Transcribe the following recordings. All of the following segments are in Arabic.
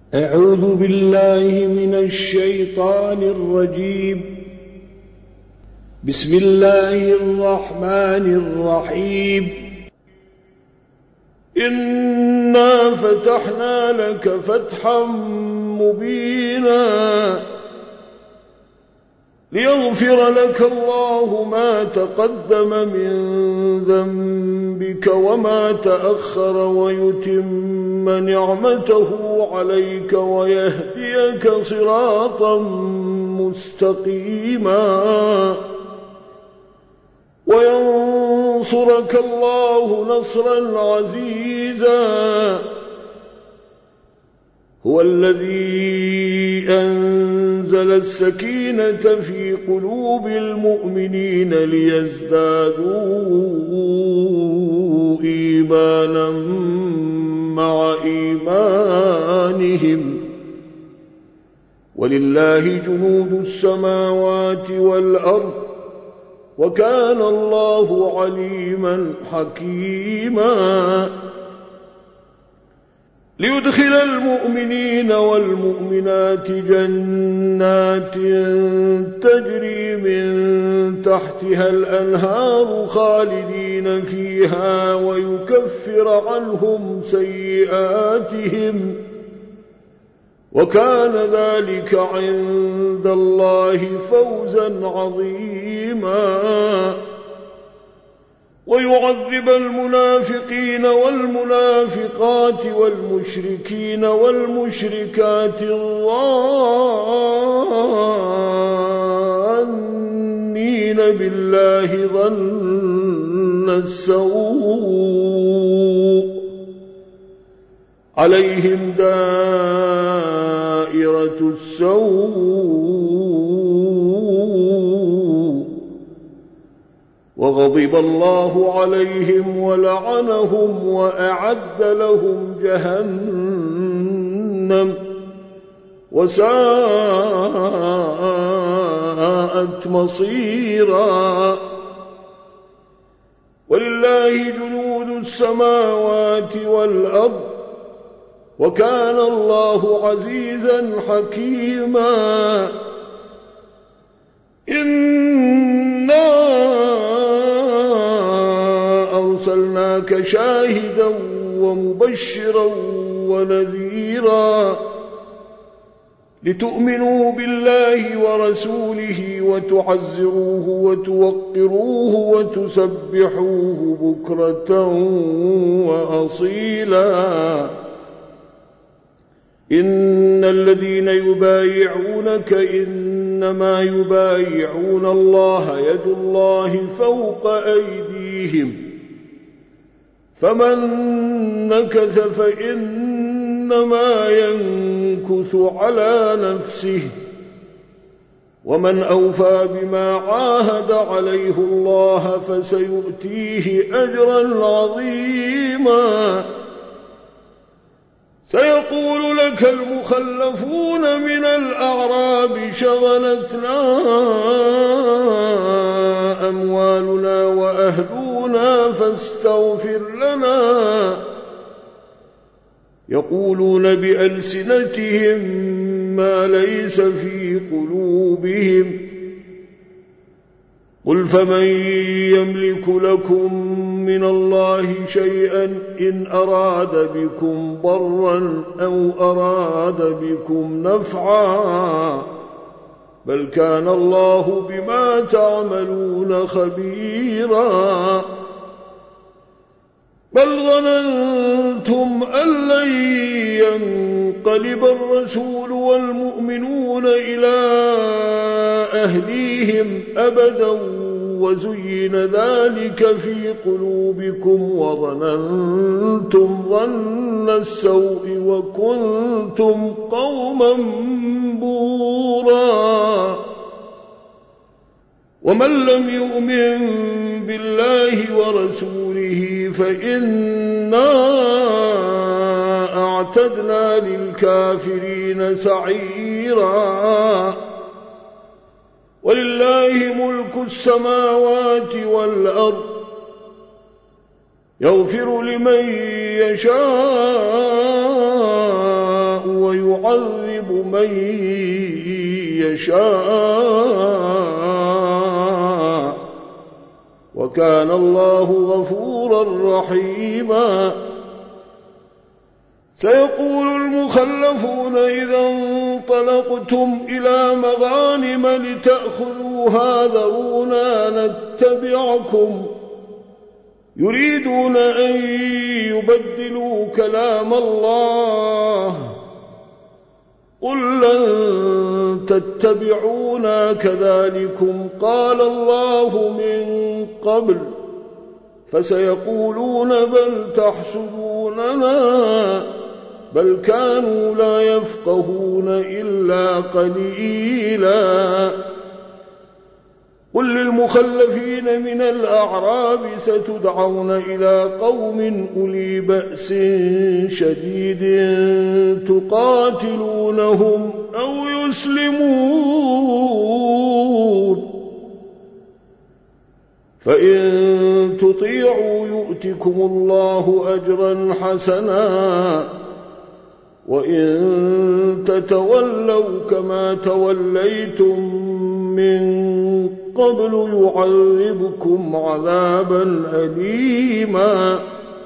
أعوذ بالله من الشيطان الرجيم. بسم الله الرحمن الرحيم. إنا فتحنا لك فتحا مبينا ليغفر لك الله ما تقدم من ذنبك وما تأخر ويتم نعمته عليك ويهديك صراطا مستقيما وينصرك الله نصرا عزيزا. هو الذي أنزل السكينة في قلوب المؤمنين ليزدادوا إيمانا مع إيمانهم ولله جنود السماوات والأرض وكان الله عليما حكيما. ليدخل المؤمنين والمؤمنات جنات تجري من تحتها الأنهار خالدين فيها ويكفر عنهم سيئاتهم وكان ذلك عند الله فوزا عظيما. ويعذب المنافقين والمنافقات والمشركين والمشركات الظانين بالله ظن السوء عليهم دائرة السوء وغضب الله عليهم ولعنهم وأعد لهم جهنم وساءت مصيرا. ولله جنود السماوات والأرض وكان الله عزيزا حكيما. إنا أرسلناك شاهدا ومبشرا ونذيرا لتؤمنوا بالله ورسوله وتعزروه وتوقروه وتسبحوه بكرة وأصيلا. إن الذين يبايعونك إنما يبايعون الله يد الله فوق أيديهم فمن نكث فإنما ينكث على نفسه ومن أوفى بما عاهد عليه الله فسيؤتيه أجرا عظيما. سيقول لك المخلفون من الأعراب شغلتنا أموالنا وأهلنا فاستغفر لنا. يقولون بألسنتهم ما ليس في قلوبهم قل فمن يملك لكم من الله شيئا إن أراد بكم ضرا أو أراد بكم نفعا بل كان الله بما تعملون خبيرا. بل ظننتم أن لن ينقلب الرسول والمؤمنون إلى أهليهم أبدا وزين ذلك في قلوبكم وظننتم ظن السوء وكنتم قوما بورا. ومن لم يؤمن بالله ورسوله فإنا أعتدنا للكافرين سعيرا. ولله ملك السماوات والأرض يغفر لمن يشاء ويعذب يعذب من يشاء وكان الله غفورا رحيما. سيقول المخلفون إذا انطلقتم إلى مغانم لتأخذوها ذرونا نتبعكم يريدون أن يبدلوا كلام الله قل لن تتبعونا كذلكم قال الله من قبل فسيقولون بل تحسدوننا بل كانوا لا يفقهون إلا قليلا. قل للمخلفين من الأعراب ستدعون إلى قوم أولي بأس شديد تقاتلونهم أو يسلمون فإن تطيعوا يؤتكم الله أجرا حسنا وإن تتولوا كما توليتم من قبل يعذبكم عذابا أليما.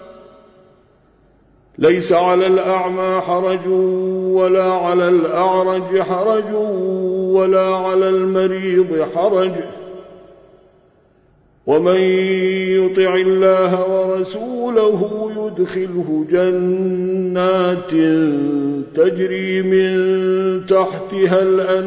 ليس على الأعمى حرج ولا على الأعرج حرج ولا على المريض حرج ومن يطع الله ورسوله يدخله جنات تجري من تحتها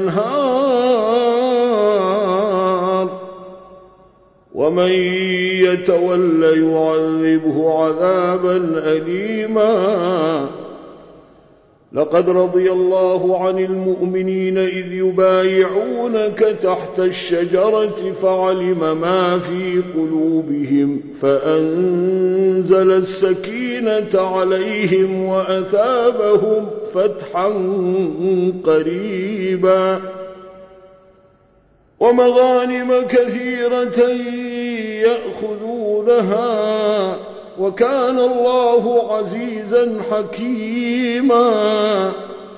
الأنهار ومن يتول يعذبه عذابا أليما. لقد رضي الله عن المؤمنين إذ يبايعونك تحت الشجرة فعلم ما في قلوبهم فأنزل السكينة عليهم وأثابهم فتحا قريبا ومغانم كثيرة يأخذونها وكان الله عزيزا حكيما.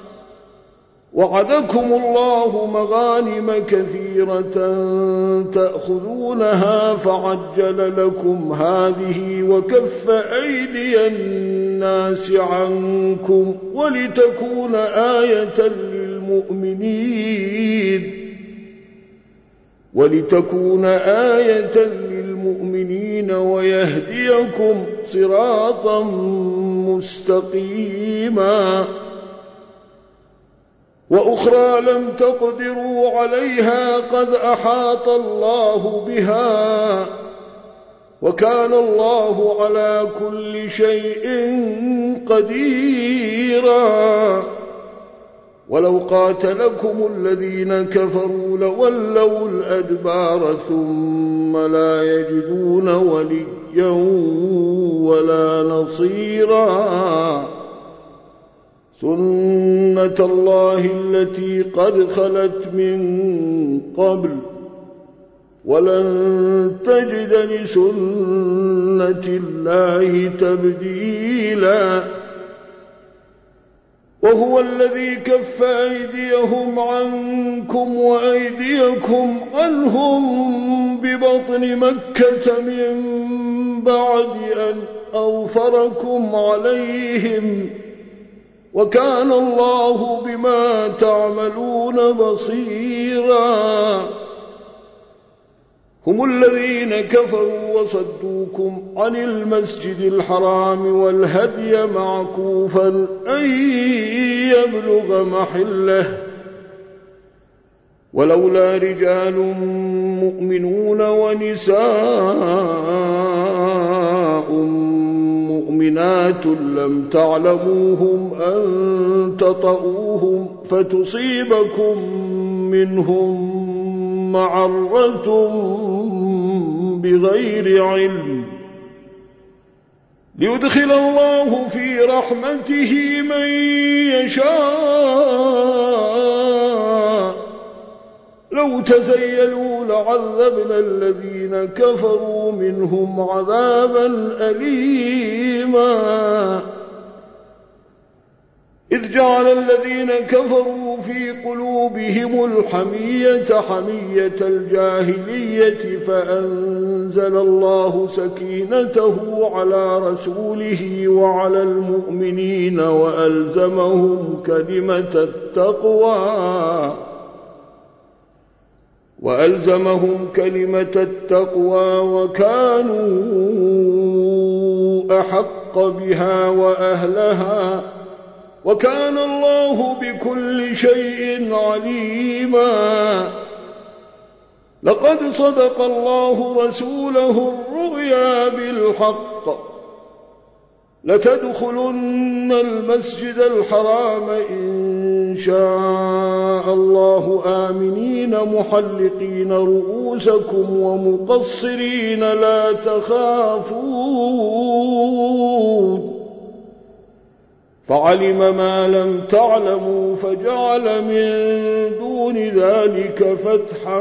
وعدكم الله مغانم كثيرة تأخذونها فعجل لكم هذه وكف أيدي الناس عنكم ولتكون آية للمؤمنين ويهديكم صراطا مستقيما. وأخرى لم تقدروا عليها قد أحاط الله بها وكان الله على كل شيء قديرا. ولو قاتلكم الذين كفروا لولوا الأدبار ثم لا يجدون وليا ولا نصيرا. سنة الله التي قد خلت من قبل ولن تجد لسنة الله تبديلا. وهو الذي كف أيديهم عنكم وأيديكم عنهم ببطن مكة من بعد أن أظفركم عليهم وكان الله بما تعملون بصيرا. هم الذين كفروا وصدوكم عن المسجد الحرام والهدي معكوفا أن يبلغ محله ولولا رجال مؤمنون ونساء مؤمنات لم تعلموهم أن تطؤوهم فتصيبكم منهم معرة بغير علم ليدخل الله في رحمته من يشاء. لو تزيلوا لعذبنا الذين كفروا منهم عذابا أليما. إذ جعل الذين كفروا في قلوبهم الحمية حمية الجاهلية فأنزل الله سكينته على رسوله وعلى المؤمنين وألزمهم كلمة التقوى وكانوا أحق بها وأهلها وكان الله بكل شيء عليما. لقد صدق الله رسوله الرؤيا بالحق لتدخلن المسجد الحرام إن شاء الله آمنين محلقين رؤوسكم ومقصرين لا تخافون فعلم ما لم تعلموا فجعل من دون ذلك فتحا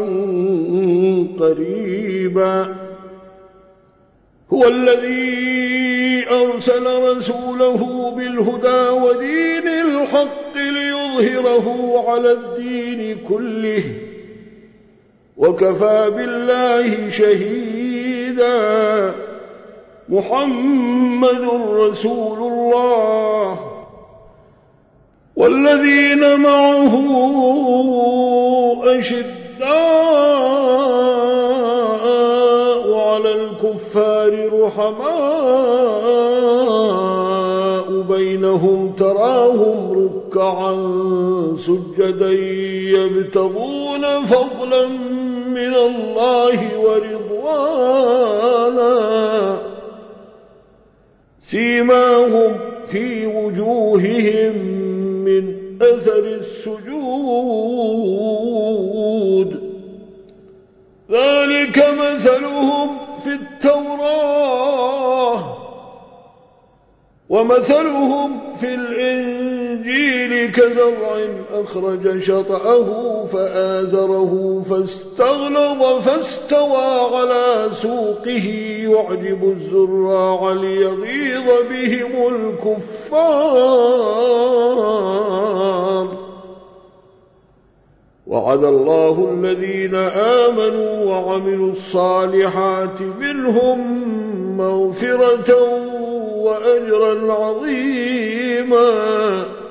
قريبا. هو الذي أرسل رسوله بالهدى ودين الحق ليظهره على الدين كله وكفى بالله شهيدا. محمد رسول الله والذين معه أشداء على الكفار رحماء بينهم تراهم ركعا سجدا يبتغون فضلا من الله ورضوانا سيماهم في وجوههم من أثر السجود ذلك مثلهم في التوراة ومثلهم في الإنجيل كزرع أخرج شطأه فآزره فاستغلظ فاستوى على سوقه يعجب الزراع ليغيظ بهم الكفار. وعد الله الذين آمنوا وعملوا الصالحات منهم مغفرة وأجرا عظيما.